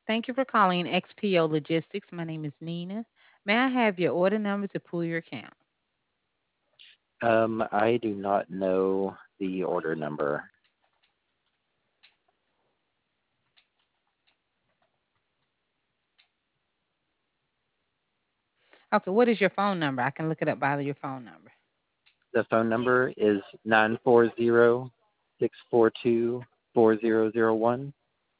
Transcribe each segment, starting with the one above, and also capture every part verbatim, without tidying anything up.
Thank you for calling X P O Logistics. My name is Nina. May I have your order number to pull your account? Um, I do not know the order number. Okay, what is your phone number? I can look it up by your phone number. The phone number is nine four zero six four two four zero zero one.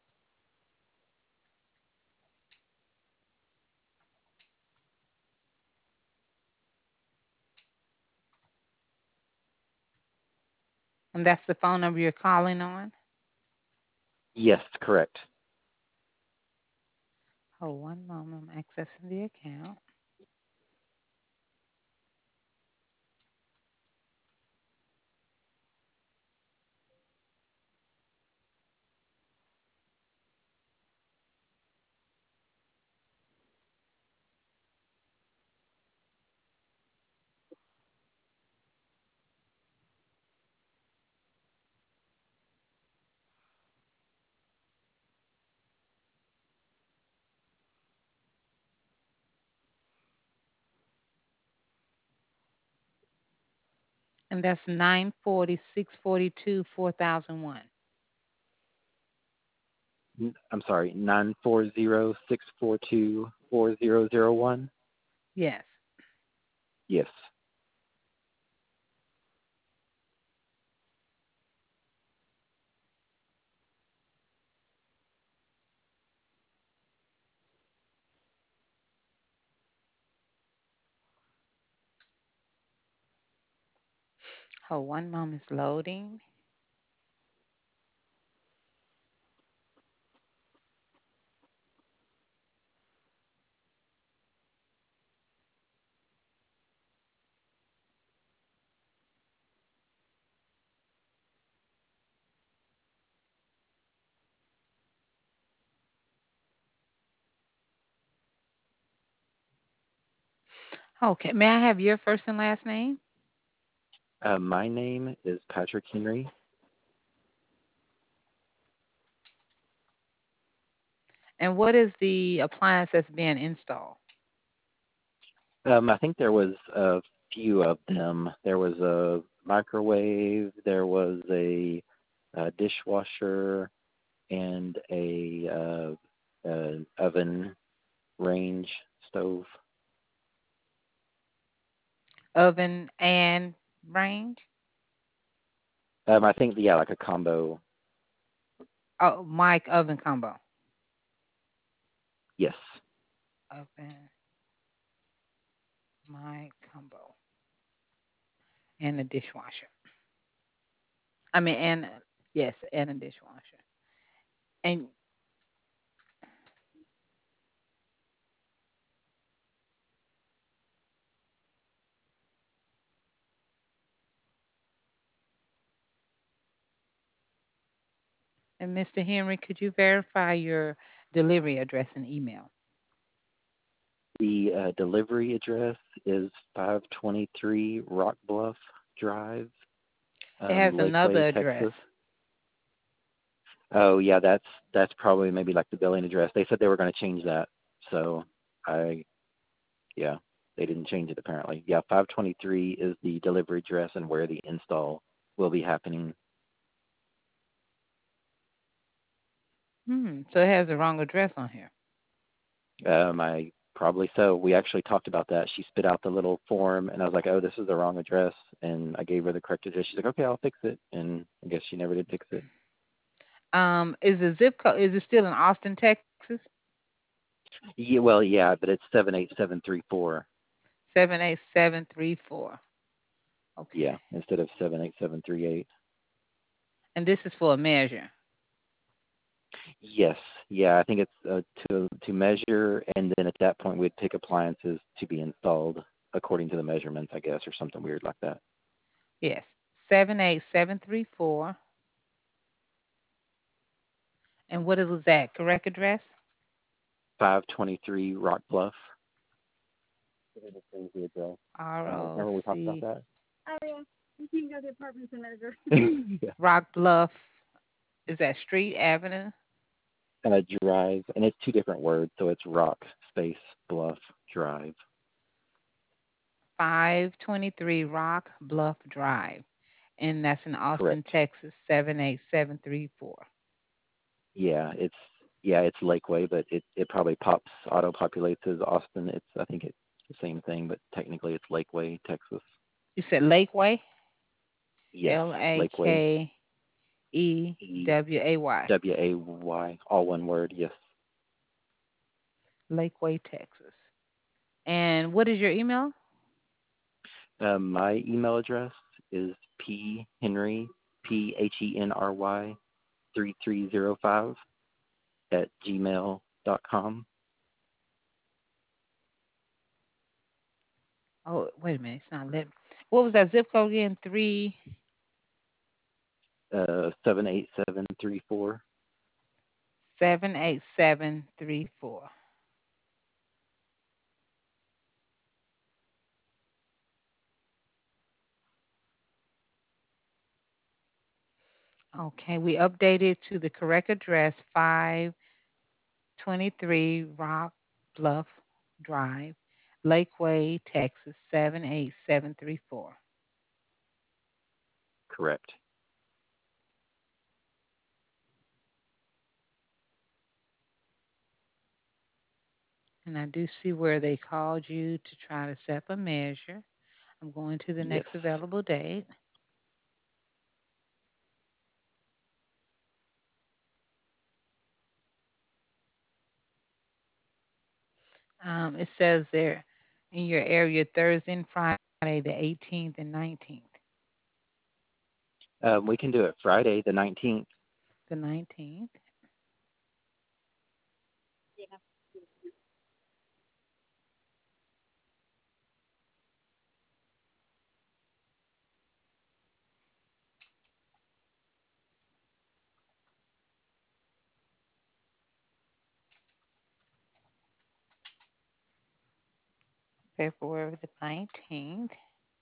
And that's the phone number you're calling on? Yes, correct. Oh, one moment. I'm accessing the account. And that's nine forty, six forty-two, four thousand one. N- I'm sorry, nine four zero six four two four zero zero one. Yes. Yes. Oh, one moment is loading. Okay, may I have your first and last name? Uh, my name is Patrick Henry. And what is the appliance that's being installed? Um, I think there was a few of them. There was a microwave, there was a, a dishwasher, and a, uh, uh oven range stove. Oven and range? Um, I think yeah, like a combo. Oh, mic oven combo. Yes. Oven, mic combo. And a dishwasher. I mean, and a- yes, and a dishwasher. And and mister Henry, could you verify your delivery address and email? The uh, delivery address is five twenty-three Rock Bluff Drive, It um, has another Lakeway, Texas. address. Oh yeah, that's that's probably maybe like the billing address. They said they were going to change that, so I yeah, they didn't change it apparently. Yeah, five twenty-three is the delivery address and where the install will be happening. Hmm. So it has the wrong address on here. Um, I probably so. We actually talked about that. She spit out the little form, and I was like, "Oh, this is the wrong address." And I gave her the correct address. She's like, "Okay, I'll fix it." And I guess she never did fix it. Um, is the zip code, is it still in Austin, Texas? Yeah, well, yeah, but it's seven eight seven three four. seven eight seven three four. Yeah, Okay. instead of seven eight seven three eight. And this is for a measure. Yes, yeah, I think it's uh, to to measure, and then at that point we'd pick appliances to be installed according to the measurements, I guess, or something weird like that. Yes. seven eight seven three four. And what is that correct address? five twenty-three Rock Bluff. Did it change the address? R Uh, O remember we talked about C that? Yeah. Rock Bluff. Is that Street Avenue? Uh, drive, and it's two different words, so it's Rock space Bluff Drive. five twenty-three Rock Bluff Drive, and that's in Austin, Correct. Texas, seven eight seven three four. Yeah, it's yeah, it's Lakeway, but it it probably pops auto populates as Austin. It's I think it's the same thing, but technically it's Lakeway, Texas. You said Lakeway? Yes, L A Lakeway. K E E W A Y. W A Y, all one word. Yes. Lakeway, Texas. And what is your email? Um, my email address is p henry p h e n r y three three zero five at gmail dot com. Oh, wait a minute. It's not letting. What was that zip code again? Three Uh, seven eight seven three four. seven eight seven three four. Okay, we updated to the correct address, five twenty-three Rock Bluff Drive, Lakeway, Texas, seven eight seven three four. Correct. And I do see where they called you to try to set up a measure. I'm going to the Yes. next available date. Um, it says there in your area Thursday and Friday, the eighteenth and nineteenth. Um, we can do it Friday the nineteenth. The nineteenth. February the nineteenth.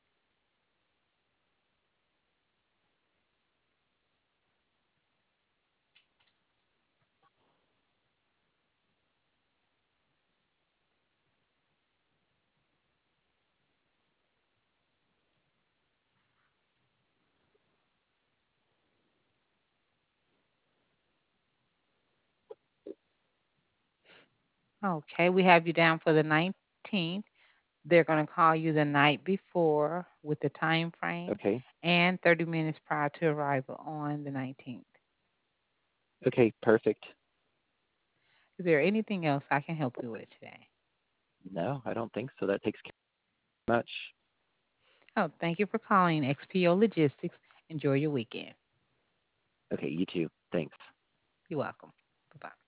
Okay, we have you down for the nineteenth. They're going to call you the night before with the time frame Okay. and thirty minutes prior to arrival on the nineteenth. Okay. Perfect. Is there anything else I can help you with today? No, I don't think so. That takes care of much. Oh, thank you for calling X P O Logistics. Enjoy your weekend. Okay. You too. Thanks. You're welcome. Bye bye.